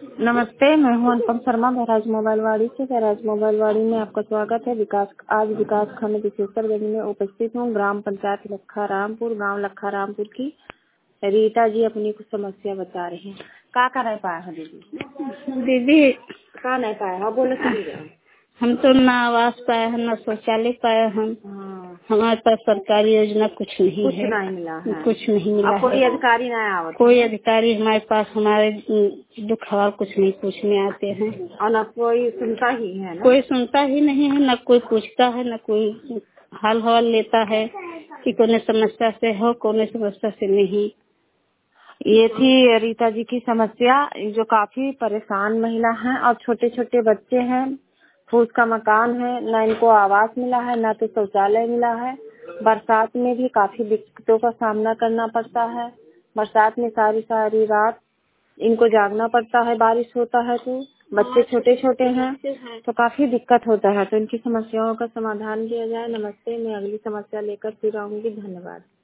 नमस्ते, मैं हूँ अनुपम शर्मा बहराइच मोबाइलवाड़ी से। बहराइच मोबाइलवाड़ी में आपका स्वागत है। आज विकास खंड विशेषरगंज में उपस्थित हूँ। ग्राम पंचायत लखरामपुर, गांव लखरामपुर की रीता जी अपनी कुछ समस्या बता रही हैं। का नहीं पाया है दीदी? का नहीं पाया है? बोलो सुनिए। हम तो ना आवास पाया है, ना शौचालय पाया हम। हमारे पास सरकारी योजना कुछ नहीं है। नहीं मिला है। कुछ नहीं मिला। कोई अधिकारी नहीं आवत? कोई अधिकारी हमारे पास हमारे दुख हवाल कुछ नहीं पूछने आते हैं। और न कोई सुनता ही है ना? कोई सुनता ही नहीं है, न कोई पूछता है, न कोई हाल हवाल लेता है कि कौन समस्या से हो, कौन समस्या से नहीं। ये थी रीता जी की समस्या, जो काफी परेशान महिला हैं और छोटे छोटे बच्चे हैं। फूस का मकान है, न इनको आवास मिला है, न तो शौचालय मिला है। बरसात में भी काफी दिक्कतों का सामना करना पड़ता है। बरसात में सारी रात इनको जागना पड़ता है, बारिश होता है तो बच्चे छोटे छोटे हैं तो काफी दिक्कत होता है। तो इनकी समस्याओं का समाधान किया जाए। नमस्ते, मैं अगली समस्या लेकर फिर आऊंगी। धन्यवाद।